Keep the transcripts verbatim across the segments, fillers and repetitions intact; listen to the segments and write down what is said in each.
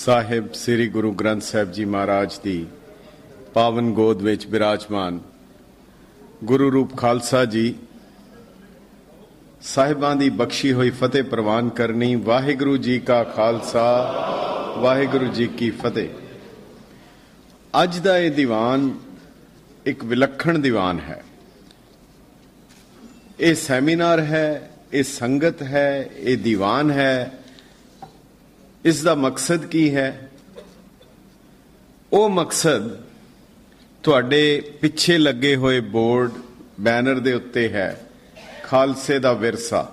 ਸਾਹਿਬ ਸ੍ਰੀ ਗੁਰੂ ਗ੍ਰੰਥ ਸਾਹਿਬ ਜੀ ਮਹਾਰਾਜ ਦੀ ਪਾਵਨ ਗੋਦ ਵਿੱਚ ਬਿਰਾਜਮਾਨ ਗੁਰੂ ਰੂਪ ਖਾਲਸਾ ਜੀ ਸਾਹਿਬਾਂ ਦੀ ਬਖਸ਼ੀ ਹੋਈ ਫਤਿਹ ਪ੍ਰਵਾਨ ਕਰਨੀ। ਵਾਹਿਗੁਰੂ ਜੀ ਕਾ ਖਾਲਸਾ, ਵਾਹਿਗੁਰੂ ਜੀ ਕੀ ਫਤਿਹ। ਅੱਜ ਦਾ ਇਹ ਦੀਵਾਨ ਇੱਕ ਵਿਲੱਖਣ ਦੀਵਾਨ ਹੈ। ਇਹ ਸੈਮੀਨਾਰ ਹੈ, ਇਹ ਸੰਗਤ ਹੈ, ਇਹ ਦੀਵਾਨ ਹੈ। ਇਸ ਦਾ ਮਕਸਦ ਕੀ ਹੈ? ਉਹ ਮਕਸਦ ਤੁਹਾਡੇ ਪਿੱਛੇ ਲੱਗੇ ਹੋਏ ਬੋਰਡ ਬੈਨਰ ਦੇ ਉੱਤੇ ਹੈ। ਖਾਲਸੇ ਦਾ ਵਿਰਸਾ।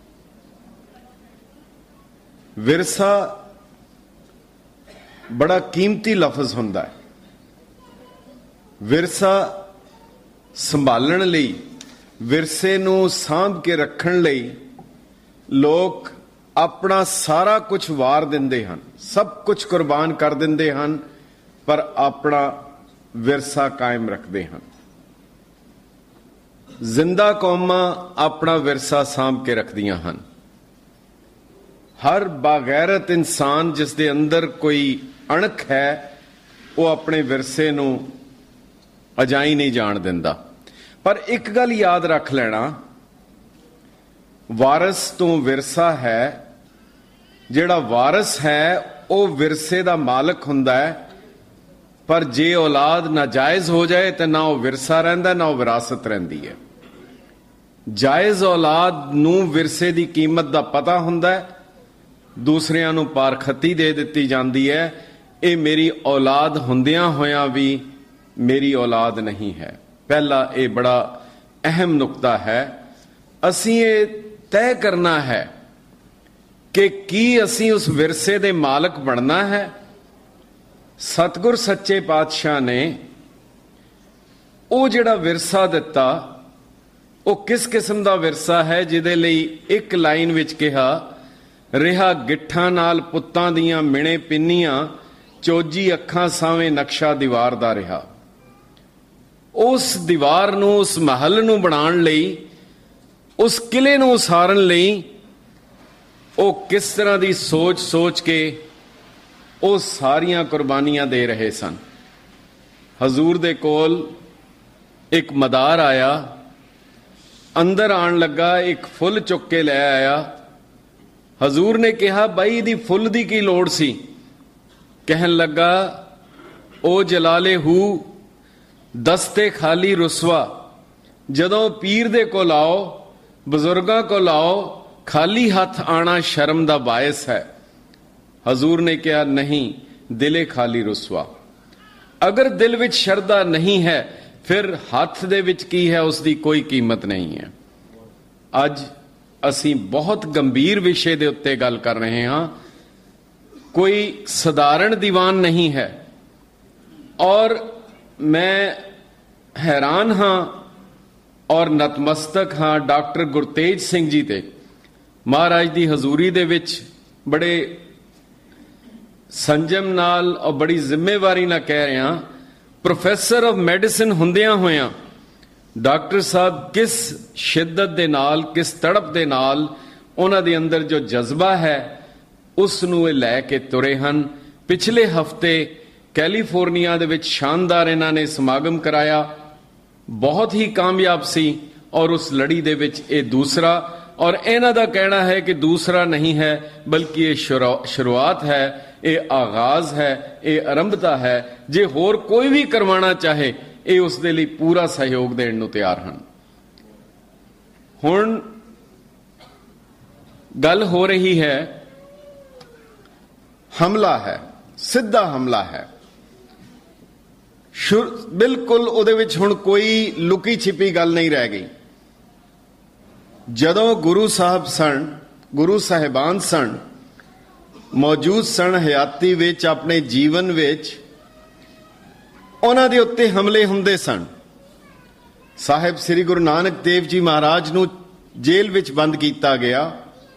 ਵਿਰਸਾ ਬੜਾ ਕੀਮਤੀ ਲਫ਼ਜ਼ ਹੁੰਦਾ ਹੈ। ਵਿਰਸਾ ਸੰਭਾਲਣ ਲਈ, ਵਿਰਸੇ ਨੂੰ ਸਾਂਭ ਕੇ ਰੱਖਣ ਲਈ ਲੋਕ ਆਪਣਾ ਸਾਰਾ ਕੁਝ ਵਾਰ ਦਿੰਦੇ ਹਨ, ਸਭ ਕੁਝ ਕੁਰਬਾਨ ਕਰ ਦਿੰਦੇ ਹਨ, ਪਰ ਆਪਣਾ ਵਿਰਸਾ ਕਾਇਮ ਰੱਖਦੇ ਹਨ। ਜ਼ਿੰਦਾ ਕੌਮਾਂ ਆਪਣਾ ਵਿਰਸਾ ਸਾਂਭ ਕੇ ਰੱਖਦੀਆਂ ਹਨ। ਹਰ ਬਾਗੈਰਤ ਇਨਸਾਨ ਜਿਸ ਦੇ ਅੰਦਰ ਕੋਈ ਅਣਖ ਹੈ, ਉਹ ਆਪਣੇ ਵਿਰਸੇ ਨੂੰ ਅਜਾਈ ਨਹੀਂ ਜਾਣ ਦਿੰਦਾ। ਪਰ ਇੱਕ ਗੱਲ ਯਾਦ ਰੱਖ ਲੈਣਾ, ਵਾਰਸ ਤੋਂ ਵਿਰਸਾ ਹੈ। ਜਿਹੜਾ ਵਾਰਸ ਹੈ ਉਹ ਵਿਰਸੇ ਦਾ ਮਾਲਕ ਹੁੰਦਾ ਹੈ, ਪਰ ਜੇ ਔਲਾਦ ਨਾਜਾਇਜ਼ ਹੋ ਜਾਏ ਤਾਂ ਨਾ ਉਹ ਵਿਰਸਾ ਰਹਿੰਦਾ, ਨਾ ਉਹ ਵਿਰਾਸਤ ਰਹਿੰਦੀ ਹੈ। ਜਾਇਜ਼ ਔਲਾਦ ਨੂੰ ਵਿਰਸੇ ਦੀ ਕੀਮਤ ਦਾ ਪਤਾ ਹੁੰਦਾ ਹੈ, ਦੂਸਰਿਆਂ ਨੂੰ ਪਾਰਖਤੀ ਦੇ ਦਿੱਤੀ ਜਾਂਦੀ ਹੈ। ਇਹ ਮੇਰੀ ਔਲਾਦ ਹੁੰਦਿਆਂ ਹੋਇਆਂ ਵੀ ਮੇਰੀ ਔਲਾਦ ਨਹੀਂ ਹੈ। ਪਹਿਲਾ ਇਹ ਬੜਾ ਅਹਿਮ ਨੁਕਤਾ ਹੈ। ਅਸੀਂ ਇਹ ਤੈਅ ਕਰਨਾ ਹੈ ਕਿ ਕੀ ਅਸੀਂ ਉਸ ਵਿਰਸੇ ਦੇ ਮਾਲਕ ਬਣਨਾ ਹੈ। ਸਤਿਗੁਰ ਸੱਚੇ ਪਾਤਸ਼ਾਹ ਨੇ ਉਹ ਜਿਹੜਾ ਵਿਰਸਾ ਦਿੱਤਾ, ਉਹ ਕਿਸ ਕਿਸਮ ਦਾ ਵਿਰਸਾ ਹੈ, ਜਿਹਦੇ ਲਈ ਇੱਕ ਲਾਈਨ ਵਿੱਚ ਕਿਹਾ, ਰਿਹਾ ਗਿੱਠਾਂ ਨਾਲ ਪੁੱਤਾਂ ਦੀਆਂ ਮਿਣੇ ਪਿੰਨੀਆਂ, ਚੋਜੀ ਅੱਖਾਂ ਸਾਵੇਂ ਨਕਸ਼ਾ ਦੀਵਾਰ ਦਾ ਰਿਹਾ। ਉਸ ਦੀਵਾਰ ਨੂੰ, ਉਸ ਮਹਲ ਨੂੰ ਬਣਾਉਣ ਲਈ, ਉਸ ਕਿਲੇ ਨੂੰ ਉਸਾਰਨ ਲਈ ਉਹ ਕਿਸ ਤਰ੍ਹਾਂ ਦੀ ਸੋਚ ਸੋਚ ਕੇ ਉਹ ਸਾਰੀਆਂ ਕੁਰਬਾਨੀਆਂ ਦੇ ਰਹੇ ਸਨ। ਹਜ਼ੂਰ ਦੇ ਕੋਲ ਇੱਕ ਮਦਾਰ ਆਇਆ, ਅੰਦਰ ਆਉਣ ਲੱਗਾ, ਇੱਕ ਫੁੱਲ ਚੁੱਕ ਕੇ ਲੈ ਆਇਆ। ਹਜ਼ੂਰ ਨੇ ਕਿਹਾ, ਬਾਈ ਇਹਦੀ ਫੁੱਲ ਦੀ ਕੀ ਲੋੜ ਸੀ? ਕਹਿਣ ਲੱਗਾ, ਉਹ ਜਲਾਲੇ ਹੂ ਦਸਤੇ ਖਾਲੀ ਰੁਸਵਾ। ਜਦੋਂ ਪੀਰ ਦੇ ਕੋਲ ਆਓ, ਬਜ਼ੁਰਗਾਂ ਕੋਲ ਆਓ, ਖਾਲੀ ਹੱਥ ਆਣਾ ਸ਼ਰਮ ਦਾ ਬਾਇਸ ਹੈ। ਹਜ਼ੂਰ ਨੇ ਕਿਹਾ, ਨਹੀਂ, ਦਿਲੇ ਖਾਲੀ ਰੁਸਵਾ। ਅਗਰ ਦਿਲ ਵਿੱਚ ਸ਼ਰਧਾ ਨਹੀਂ ਹੈ, ਫਿਰ ਹੱਥ ਦੇ ਵਿੱਚ ਕੀ ਹੈ ਉਸ ਦੀ ਕੋਈ ਕੀਮਤ ਨਹੀਂ ਹੈ। ਅੱਜ ਅਸੀਂ ਬਹੁਤ ਗੰਭੀਰ ਵਿਸ਼ੇ ਦੇ ਉੱਤੇ ਗੱਲ ਕਰ ਰਹੇ ਹਾਂ। ਕੋਈ ਸਧਾਰਨ ਦੀਵਾਨ ਨਹੀਂ ਹੈ। ਔਰ ਮੈਂ ਹੈਰਾਨ ਹਾਂ ਔਰ ਨਤਮਸਤਕ ਹਾਂ ਡਾਕਟਰ ਗੁਰਤੇਜ ਸਿੰਘ ਜੀ ਤੇ। ਮਹਾਰਾਜ ਦੀ ਹਜ਼ੂਰੀ ਦੇ ਵਿੱਚ ਬੜੇ ਸੰਜਮ ਨਾਲ ਔਰ ਬੜੀ ਜ਼ਿੰਮੇਵਾਰੀ ਨਾਲ ਕਹਿ ਰਿਹਾ, ਪ੍ਰੋਫੈਸਰ ਆਫ ਮੈਡੀਸਿਨ ਹੁੰਦਿਆਂ ਹੋਇਆਂ ਡਾਕਟਰ ਸਾਹਿਬ ਕਿਸ ਸ਼ਿੱਦਤ ਦੇ ਨਾਲ, ਕਿਸ ਤੜਪ ਦੇ ਨਾਲ ਉਹਨਾਂ ਦੇ ਅੰਦਰ ਜੋ ਜਜ਼ਬਾ ਹੈ ਉਸ ਨੂੰ ਇਹ ਲੈ ਕੇ ਤੁਰੇ ਹਨ। ਪਿਛਲੇ ਹਫ਼ਤੇ ਕੈਲੀਫੋਰਨੀਆ ਦੇ ਵਿੱਚ ਸ਼ਾਨਦਾਰ ਇਹਨਾਂ ਨੇ ਸਮਾਗਮ ਕਰਾਇਆ, ਬਹੁਤ ਹੀ ਕਾਮਯਾਬ ਸੀ। ਔਰ ਉਸ ਲੜੀ ਦੇ ਵਿੱਚ ਇਹ ਦੂਸਰਾ, ਔਰ ਇਹਨਾਂ ਦਾ ਕਹਿਣਾ ਹੈ ਕਿ ਦੂਸਰਾ ਨਹੀਂ ਹੈ, ਬਲਕਿ ਇਹ ਸ਼ੁਰੂਆਤ ਹੈ, ਇਹ ਆਗਾਜ਼ ਹੈ, ਇਹ ਆਰੰਭਤਾ ਹੈ। ਜੇ ਹੋਰ ਕੋਈ ਵੀ ਕਰਵਾਉਣਾ ਚਾਹੇ, ਇਹ ਉਸ ਦੇ ਲਈ ਪੂਰਾ ਸਹਿਯੋਗ ਦੇਣ ਨੂੰ ਤਿਆਰ ਹਨ। ਹੁਣ ਗੱਲ ਹੋ ਰਹੀ ਹੈ, ਹਮਲਾ ਹੈ, ਸਿੱਧਾ ਹਮਲਾ ਹੈ। ਬਿਲਕੁਲ ਉਹਦੇ ਵਿੱਚ ਹੁਣ ਕੋਈ ਲੁਕੀ ਛਿਪੀ ਗੱਲ ਨਹੀਂ ਰਹਿ ਗਈ। ਜਦੋਂ ਗੁਰੂ ਸਾਹਿਬ ਸਨ, ਗੁਰੂ ਸਾਹਿਬਾਨ ਸਨ, ਮੌਜੂਦ ਸਨ ਹਯਾਤੀ ਵਿੱਚ, ਆਪਣੇ ਜੀਵਨ ਵਿੱਚ ਉਹਨਾਂ ਦੇ ਉੱਤੇ ਹਮਲੇ ਹੁੰਦੇ ਸਨ। ਸਾਹਿਬ ਸ੍ਰੀ ਗੁਰੂ ਨਾਨਕ ਦੇਵ ਜੀ ਮਹਾਰਾਜ ਨੂੰ ਜੇਲ੍ਹ ਵਿੱਚ ਬੰਦ ਕੀਤਾ ਗਿਆ।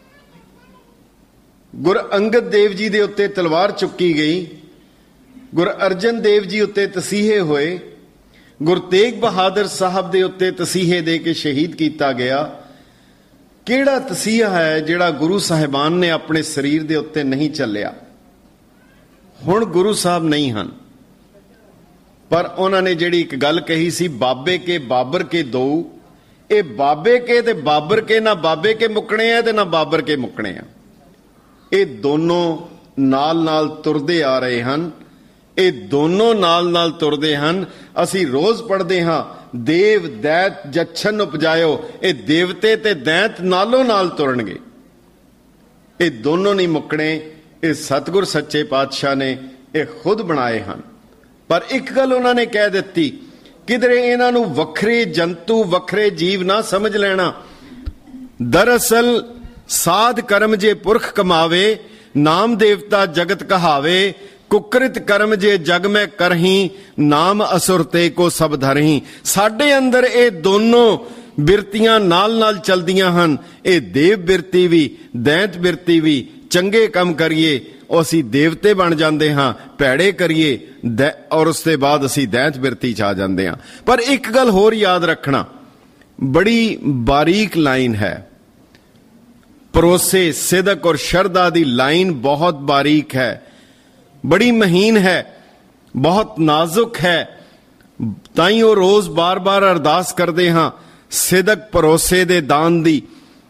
ਗੁਰੂ ਅੰਗਦ ਦੇਵ ਜੀ ਦੇ ਉੱਤੇ ਤਲਵਾਰ ਚੁੱਕੀ ਗਈ। ਗੁਰੂ ਅਰਜਨ ਦੇਵ ਜੀ ਉੱਤੇ ਤਸੀਹੇ ਹੋਏ। ਗੁਰੂ ਤੇਗ ਬਹਾਦਰ ਸਾਹਿਬ ਦੇ ਉੱਤੇ ਤਸੀਹੇ ਦੇ ਕੇ ਸ਼ਹੀਦ ਕੀਤਾ ਗਿਆ। ਕਿਹੜਾ ਤਸੀਹਾ ਹੈ ਜਿਹੜਾ ਗੁਰੂ ਸਾਹਿਬਾਨ ਨੇ ਆਪਣੇ ਸਰੀਰ ਦੇ ਉੱਤੇ ਨਹੀਂ ਚੱਲਿਆ? ਹੁਣ ਗੁਰੂ ਸਾਹਿਬ ਨਹੀਂ ਹਨ, ਪਰ ਉਹਨਾਂ ਨੇ ਜਿਹੜੀ ਇੱਕ ਗੱਲ ਕਹੀ ਸੀ, ਬਾਬੇ ਕੇ ਬਾਬਰ ਕੇ ਦੋ, ਇਹ ਬਾਬੇ ਕੇ ਤੇ ਬਾਬਰ ਕੇ, ਨਾ ਬਾਬੇ ਕੇ ਮੁੱਕਣੇ ਆ ਤੇ ਨਾ ਬਾਬਰ ਕੇ ਮੁੱਕਣੇ ਆ। ਇਹ ਦੋਨੋਂ ਨਾਲ ਨਾਲ ਤੁਰਦੇ ਆ ਰਹੇ ਹਨ, ਇਹ ਦੋਨੋਂ ਨਾਲ ਨਾਲ ਤੁਰਦੇ ਹਨ। ਅਸੀਂ ਰੋਜ਼ ਪੜ੍ਹਦੇ ਹਾਂ, ਦੇਵ ਦੈਤ ਜਛਨ ਉਪਜਾਇਓ, ਇਹ ਦੇਵਤੇ ਤੇ ਦੈਤ ਨਾਲੋਂ ਨਾਲ ਤੁਰਨਗੇ, ਇਹ ਦੋਨੋਂ ਨਹੀਂ ਮੁੱਕਣੇ। ਇਹ ਸਤਿਗੁਰ ਸੱਚੇ ਪਾਤਸ਼ਾਹ ਨੇ ਇਹ ਖੁਦ ਬਣਾਏ ਹਨ। ਪਰ ਇੱਕ ਗੱਲ ਉਹਨਾਂ ਨੇ ਕਹਿ ਦਿੱਤੀ, ਕਿਧਰੇ ਇਹਨਾਂ ਨੂੰ ਵੱਖਰੇ ਜੰਤੂ ਵੱਖਰੇ ਜੀਵ ਨਾ ਸਮਝ ਲੈਣਾ। ਦਰਅਸਲ ਸਾਧ ਕਰਮ ਜੇ ਪੁਰਖ ਕਮਾਵੇ, ਨਾਮ ਦੇਵਤਾ ਜਗਤ ਕਹਾਵੇ, ਕੁਕਰਿਤ ਕਰਮ ਜੇ ਜਗ ਮੈਂ ਕਰਹੀ, ਨਾਮ ਅਸੁਰ ਤੇ ਕੋ ਸਭ ਧਰਹੀ। ਸਾਡੇ ਅੰਦਰ ਇਹ ਦੋਨੋਂ ਬਿਰਤੀਆਂ ਨਾਲ ਨਾਲ ਚਲਦੀਆਂ ਹਨ। ਇਹ ਦੇਵ ਬਿਰਤੀ ਵੀ, ਦੈਂਤ ਬਿਰਤੀ ਵੀ। ਚੰਗੇ ਕੰਮ ਕਰੀਏ ਉਹ ਅਸੀਂ ਦੇਵਤੇ ਬਣ ਜਾਂਦੇ ਹਾਂ, ਭੈੜੇ ਕਰੀਏ ਔਰ ਉਸ ਤੋਂ ਬਾਅਦ ਅਸੀਂ ਦੈਂਤ ਬਿਰਤੀ 'ਚ ਆ ਜਾਂਦੇ ਹਾਂ। ਪਰ ਇੱਕ ਗੱਲ ਹੋਰ ਯਾਦ ਰੱਖਣਾ, ਬੜੀ ਬਾਰੀਕ ਲਾਈਨ ਹੈ। ਭਰੋਸੇ, ਸਿਦਕ ਔਰ ਸ਼ਰਧਾ ਦੀ ਲਾਈਨ ਬਹੁਤ ਬਾਰੀਕ ਹੈ, ਬੜੀ ਮਹੀਨ ਹੈ, ਬਹੁਤ ਨਾਜ਼ੁਕ ਹੈ। ਤਾਂ ਹੀ ਉਹ ਰੋਜ਼ ਬਾਰ-ਬਾਰ ਅਰਦਾਸ ਕਰਦੇ ਹਾਂ, ਸਿਦਕ ਭਰੋਸੇ ਦੇ ਦਾਨ ਦੀ।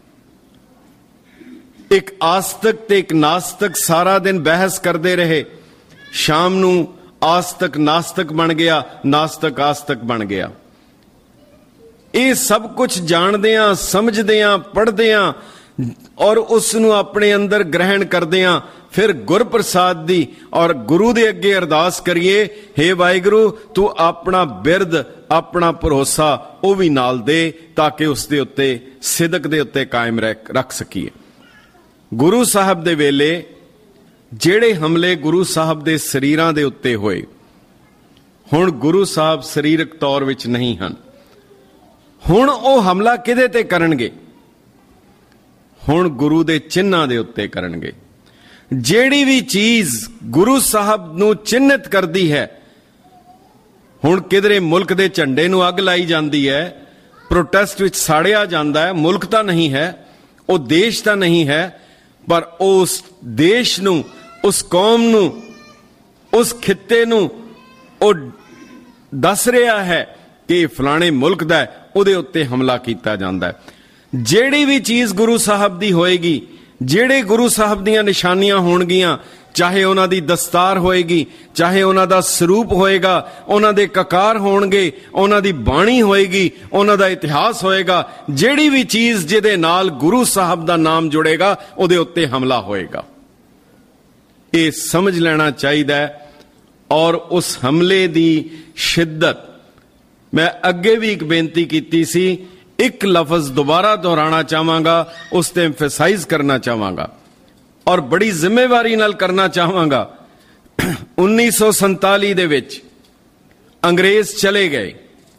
ਇੱਕ ਆਸਤਕ ਤੇ ਇੱਕ ਨਾਸਤਕ ਸਾਰਾ ਦਿਨ ਬਹਿਸ ਕਰਦੇ ਰਹੇ, ਸ਼ਾਮ ਨੂੰ ਆਸਤਕ ਨਾਸਤਕ ਬਣ ਗਿਆ, ਨਾਸਤਕ ਆਸਤਕ ਬਣ ਗਿਆ। ਇਹ ਸਭ ਕੁਝ ਜਾਣਦਿਆਂ ਸਮਝਦਿਆਂ ਪੜ੍ਹਦਿਆਂ ਔਰ ਉਸ ਨੂੰ ਆਪਣੇ ਅੰਦਰ ਗ੍ਰਹਿਣ ਕਰਦਿਆਂ ਫਿਰ ਗੁਰਪ੍ਰਸਾਦ ਦੀ ਔਰ ਗੁਰੂ ਦੇ ਅੱਗੇ ਅਰਦਾਸ ਕਰੀਏ, ਹੇ ਵਾਹਿਗੁਰੂ ਤੂੰ ਆਪਣਾ ਬਿਰਦ, ਆਪਣਾ ਭਰੋਸਾ ਉਹ ਵੀ ਨਾਲ ਦੇ, ਤਾਂ ਕਿ ਉਸ ਦੇ ਉੱਤੇ, ਸਿਦਕ ਦੇ ਉੱਤੇ ਕਾਇਮ ਰੱਖ ਸਕੀਏ। ਗੁਰੂ ਸਾਹਿਬ ਦੇ ਵੇਲੇ ਜਿਹੜੇ ਹਮਲੇ ਗੁਰੂ ਸਾਹਿਬ ਦੇ ਸਰੀਰਾਂ ਦੇ ਉੱਤੇ ਹੋਏ, ਹੁਣ ਗੁਰੂ ਸਾਹਿਬ ਸਰੀਰਕ ਤੌਰ ਵਿੱਚ ਨਹੀਂ ਹਨ। ਹੁਣ ਉਹ ਹਮਲਾ ਕਿਹਦੇ ਤੇ ਕਰਨਗੇ? ਹੁਣ ਗੁਰੂ ਦੇ ਚਿੰਨ੍ਹਾਂ ਦੇ ਉੱਤੇ ਕਰਨਗੇ। ਜਿਹੜੀ ਵੀ ਚੀਜ਼ ਗੁਰੂ ਸਾਹਿਬ ਨੂੰ ਚਿੰਨ੍ਹਿਤ ਕਰਦੀ ਹੈ, ਹੁਣ ਕਿਧਰੇ ਮੁਲਕ ਦੇ ਝੰਡੇ ਨੂੰ ਅੱਗ ਲਾਈ ਜਾਂਦੀ ਹੈ, ਪ੍ਰੋਟੈਸਟ ਵਿੱਚ ਸਾੜਿਆ ਜਾਂਦਾ ਹੈ। ਮੁਲਕ ਤਾਂ ਨਹੀਂ ਹੈ, ਉਹ ਦੇਸ਼ ਤਾਂ ਨਹੀਂ ਹੈ, ਪਰ ਉਸ ਦੇਸ਼ ਨੂੰ, ਉਸ ਕੌਮ ਨੂੰ, ਉਸ ਖਿੱਤੇ ਨੂੰ ਉਹ ਦੱਸ ਰਿਹਾ ਹੈ ਕਿ ਫਲਾਣੇ ਮੁਲਕ ਦਾ, ਉਹਦੇ ਉੱਤੇ ਹਮਲਾ ਕੀਤਾ ਜਾਂਦਾ ਹੈ। ਜਿਹੜੀ ਵੀ ਚੀਜ਼ ਗੁਰੂ ਸਾਹਿਬ ਦੀ ਹੋਏਗੀ, ਜਿਹੜੇ ਗੁਰੂ ਸਾਹਿਬ ਦੀਆਂ ਨਿਸ਼ਾਨੀਆਂ ਹੋਣਗੀਆਂ, ਚਾਹੇ ਉਹਨਾਂ ਦੀ ਦਸਤਾਰ ਹੋਏਗੀ, ਚਾਹੇ ਉਹਨਾਂ ਦਾ ਸਰੂਪ ਹੋਏਗਾ, ਉਹਨਾਂ ਦੇ ਕਕਾਰ ਹੋਣਗੇ, ਉਹਨਾਂ ਦੀ ਬਾਣੀ ਹੋਏਗੀ, ਉਹਨਾਂ ਦਾ ਇਤਿਹਾਸ ਹੋਏਗਾ, ਜਿਹੜੀ ਵੀ ਚੀਜ਼ ਜਿਹਦੇ ਨਾਲ ਗੁਰੂ ਸਾਹਿਬ ਦਾ ਨਾਮ ਜੁੜੇਗਾ ਉਹਦੇ ਉੱਤੇ ਹਮਲਾ ਹੋਏਗਾ। ਇਹ ਸਮਝ ਲੈਣਾ ਚਾਹੀਦਾ ਹੈ। ਔਰ ਉਸ ਹਮਲੇ ਦੀ ਸ਼ਿੱਦਤ, ਮੈਂ ਅੱਗੇ ਵੀ ਇੱਕ ਬੇਨਤੀ ਕੀਤੀ ਸੀ, ਇੱਕ ਲਫ਼ਜ਼ ਦੁਬਾਰਾ ਦੁਹਰਾਉਣਾ ਚਾਹਾਂਗਾ, ਉਸ ਤੇ ਐਮਫੈਸਾਈਜ਼ ਕਰਨਾ ਚਾਹਾਂਗਾ ਔਰ ਬੜੀ ਜ਼ਿੰਮੇਵਾਰੀ ਨਾਲ ਕਰਨਾ ਚਾਹਾਂਗਾ। ਉੱਨੀ ਸੌ ਸੰਤਾਲੀ ਦੇ ਵਿੱਚ ਅੰਗਰੇਜ਼ ਚਲੇ ਗਏ।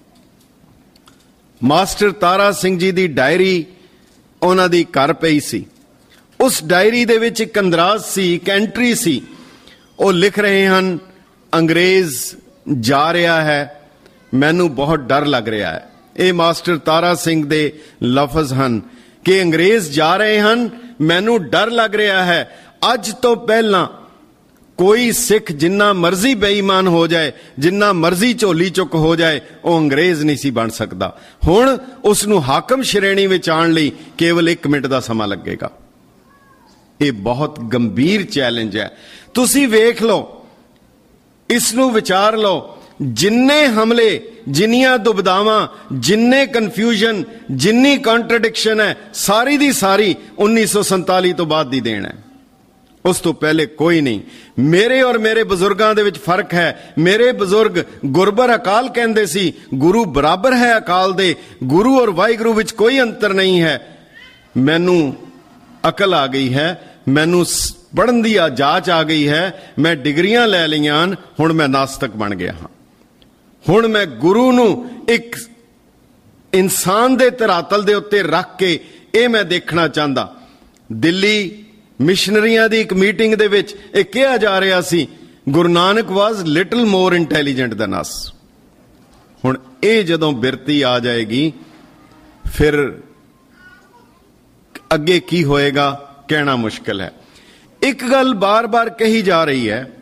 ਮਾਸਟਰ ਤਾਰਾ ਸਿੰਘ ਜੀ ਦੀ ਡਾਇਰੀ ਉਹਨਾਂ ਦੀ ਘਰ ਪਈ ਸੀ। ਉਸ ਡਾਇਰੀ ਦੇ ਵਿੱਚ ਇੱਕ ਅੰਦਰਾਜ਼ ਸੀ, ਇੱਕ ਐਂਟਰੀ ਸੀ। ਉਹ ਲਿਖ ਰਹੇ ਹਨ, ਅੰਗਰੇਜ਼ ਜਾ ਰਿਹਾ ਹੈ, ਮੈਨੂੰ ਬਹੁਤ ਡਰ ਲੱਗ ਰਿਹਾ ਹੈ। ਇਹ ਮਾਸਟਰ ਤਾਰਾ ਸਿੰਘ ਦੇ ਲਫ਼ਜ਼ ਹਨ ਕਿ ਅੰਗਰੇਜ਼ ਜਾ ਰਹੇ ਹਨ, ਮੈਨੂੰ ਡਰ ਲੱਗ ਰਿਹਾ ਹੈ। ਅੱਜ ਤੋਂ ਪਹਿਲਾਂ ਕੋਈ ਸਿੱਖ ਜਿੰਨਾ ਮਰਜ਼ੀ ਬੇਈਮਾਨ ਹੋ ਜਾਏ, ਜਿੰਨਾ ਮਰਜ਼ੀ ਝੋਲੀ ਚੁੱਕ ਹੋ ਜਾਏ, ਉਹ ਅੰਗਰੇਜ਼ ਨਹੀਂ ਸੀ ਬਣ ਸਕਦਾ। ਹੁਣ ਉਸ ਨੂੰ ਹਾਕਮ ਸ਼੍ਰੇਣੀ ਵਿੱਚ ਆਉਣ ਲਈ ਕੇਵਲ ਇੱਕ ਮਿੰਟ ਦਾ ਸਮਾਂ ਲੱਗੇਗਾ। ਇਹ ਬਹੁਤ ਗੰਭੀਰ ਚੈਲੰਜ ਹੈ। ਤੁਸੀਂ ਵੇਖ ਲਓ, ਇਸ ਨੂੰ ਵਿਚਾਰ ਲਓ। ਜਿੰਨੇ ਹਮਲੇ, ਜਿੰਨੀਆਂ ਦੁਬਦਾਵਾਂ, ਜਿੰਨੇ ਕਨਫਿਊਜ਼ਨ, ਜਿੰਨੀ ਕੰਟਰਡਿਕਸ਼ਨ ਹੈ, ਸਾਰੀ ਦੀ ਸਾਰੀ ਉੱਨੀ ਸੌ ਸੰਤਾਲੀ ਤੋਂ ਬਾਅਦ ਦੀ ਦੇਣ ਹੈ। ਉਸ ਤੋਂ ਪਹਿਲੇ ਕੋਈ ਨਹੀਂ। ਮੇਰੇ ਔਰ ਮੇਰੇ ਬਜ਼ੁਰਗਾਂ ਦੇ ਵਿੱਚ ਫਰਕ ਹੈ। ਮੇਰੇ ਬਜ਼ੁਰਗ ਗੁਰਬਰ ਅਕਾਲ ਕਹਿੰਦੇ ਸੀ, ਗੁਰੂ ਬਰਾਬਰ ਹੈ ਅਕਾਲ ਦੇ। ਗੁਰੂ ਔਰ ਵਾਹਿਗੁਰੂ ਵਿੱਚ ਕੋਈ ਅੰਤਰ ਨਹੀਂ ਹੈ। ਮੈਨੂੰ ਅਕਲ ਆ ਗਈ ਹੈ, ਮੈਨੂੰ ਪੜ੍ਹਨ ਦੀ ਜਾਚ ਆ ਗਈ ਹੈ, ਮੈਂ ਡਿਗਰੀਆਂ ਲੈ ਲਈਆਂ, ਹੁਣ ਮੈਂ ਨਾਸਤਕ ਬਣ ਗਿਆ ਹਾਂ। ਹੁਣ ਮੈਂ ਗੁਰੂ ਨੂੰ ਇੱਕ ਇਨਸਾਨ ਦੇ ਧਰਾਤਲ ਦੇ ਉੱਤੇ ਰੱਖ ਕੇ ਇਹ ਮੈਂ ਦੇਖਣਾ ਚਾਹੁੰਦਾ। ਦਿੱਲੀ ਮਿਸ਼ਨਰੀਆਂ ਦੀ ਇੱਕ ਮੀਟਿੰਗ ਦੇ ਵਿੱਚ ਇਹ ਕਿਹਾ ਜਾ ਰਿਹਾ ਸੀ, Guru Nanak was little more intelligent than us. ਹੁਣ ਇਹ ਜਦੋਂ ਬਿਰਤੀ ਆ ਜਾਏਗੀ, ਫਿਰ ਅੱਗੇ ਕੀ ਹੋਏਗਾ ਕਹਿਣਾ ਮੁਸ਼ਕਿਲ ਹੈ। ਇੱਕ ਗੱਲ ਬਾਰ-ਬਾਰ ਕਹੀ ਜਾ ਰਹੀ ਹੈ,